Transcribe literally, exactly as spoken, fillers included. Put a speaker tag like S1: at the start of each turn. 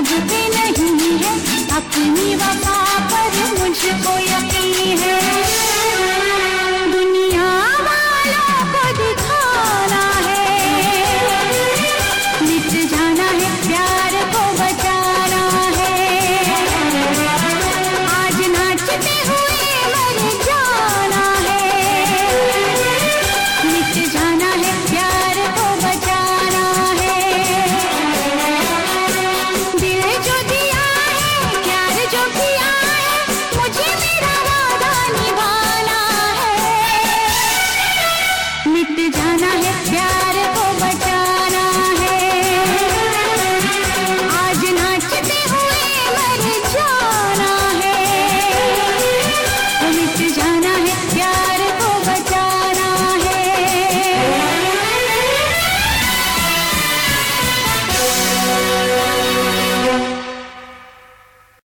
S1: समझते नहीं है, अपनी वफा पर मुझको यकीन है। दुनिया वालों को दिखाना है, मिट जाना है, प्यार को बचाना है। आज नाचते हुए मर जाना है, मिट जाना है, प्यार को बचाना है। दिल जो दिया है, प्यार जो किया है, मुझे मेरा वादा निभाना है। मिट जाना है, प्यार को बचाना